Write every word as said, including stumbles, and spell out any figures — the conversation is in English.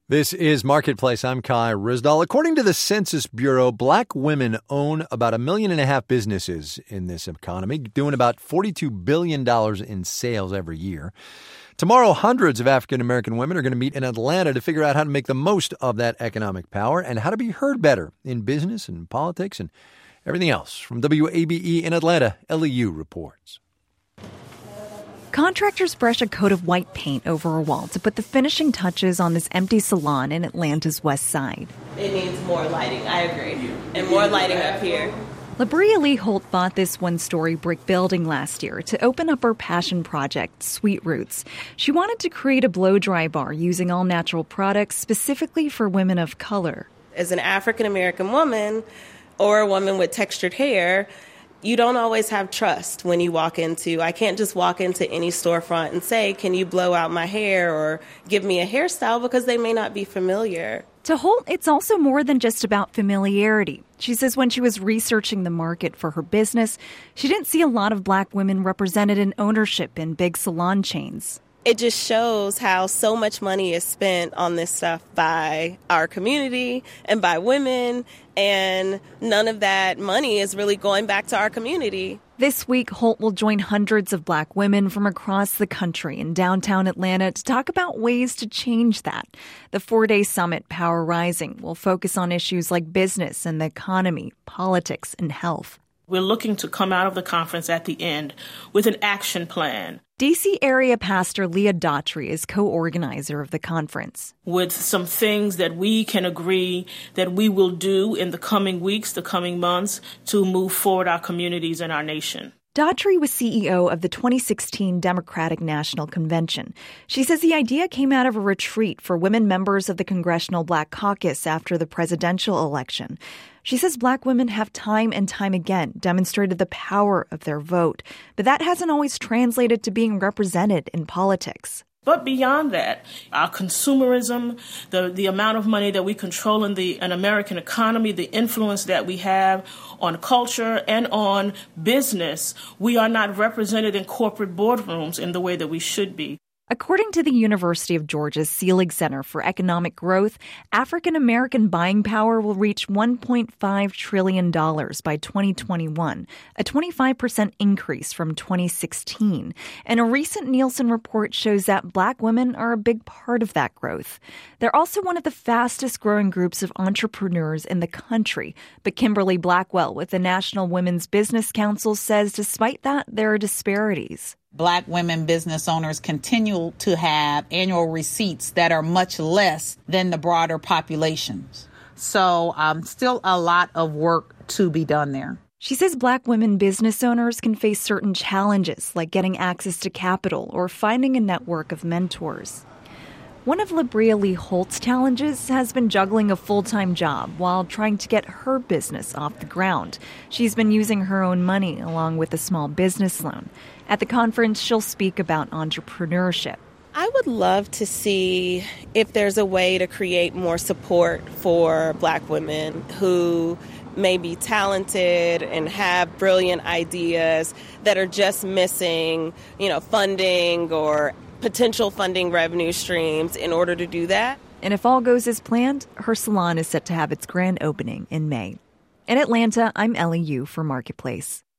This is Marketplace. I'm Kai Ryssdal. According to the Census Bureau, black women own about a million and a half businesses in this economy, doing about forty-two billion dollars in sales every year. Tomorrow, hundreds of African-American women are going to meet in Atlanta to figure out how to make the most of that economic power and how to be heard better in business and politics and everything else. From W A B E in Atlanta, L E U reports. Contractors brush a coat of white paint over a wall to put the finishing touches on this empty salon in Atlanta's West Side. It needs more lighting, I agree, and more lighting up here. Labria Lee Holt bought this one-story brick building last year to open up her passion project, Sweet Roots. She wanted to create a blow-dry bar using all-natural products specifically for women of color. As an African-American woman or a woman with textured hair, you don't always have trust when you walk into, I can't just walk into any storefront and say, can you blow out my hair or give me a hairstyle, because they may not be familiar. To Holt, it's also more than just about familiarity. She says when she was researching the market for her business, she didn't see a lot of black women represented in ownership in big salon chains. It just shows how so much money is spent on this stuff by our community and by women, and none of that money is really going back to our community. This week, Holt will join hundreds of black women from across the country in downtown Atlanta to talk about ways to change that. The four-day summit, Power Rising, will focus on issues like business and the economy, politics, and health. We're looking to come out of the conference at the end with an action plan. D C area pastor Leah Daughtry is co-organizer of the conference. With some things that we can agree that we will do in the coming weeks, the coming months, to move forward our communities and our nation. Daughtry was C E O of the twenty sixteen Democratic National Convention. She says the idea came out of a retreat for women members of the Congressional Black Caucus after the presidential election. She says black women have time and time again demonstrated the power of their vote, but that hasn't always translated to being represented in politics. But beyond that, our consumerism, the, the amount of money that we control in the an American economy, the influence that we have on culture and on business, we are not represented in corporate boardrooms in the way that we should be. According to the University of Georgia's Selig Center for Economic Growth, African-American buying power will reach one point five trillion dollars by twenty twenty-one, a twenty-five percent increase from twenty sixteen. And a recent Nielsen report shows that black women are a big part of that growth. They're also one of the fastest-growing groups of entrepreneurs in the country. But Kimberly Blackwell with the National Women's Business Council says despite that, there are disparities. Black women business owners continue to have annual receipts that are much less than the broader populations. So um, still a lot of work to be done there. She says black women business owners can face certain challenges like getting access to capital or finding a network of mentors. One of Labria Lee Holt's challenges has been juggling a full-time job while trying to get her business off the ground. She's been using her own money along with a small business loan. At the conference, she'll speak about entrepreneurship. I would love to see if there's a way to create more support for black women who may be talented and have brilliant ideas that are just missing, you know, funding or potential funding revenue streams in order to do that. And if all goes as planned, her salon is set to have its grand opening in May. In Atlanta, I'm Ellie Yu for Marketplace.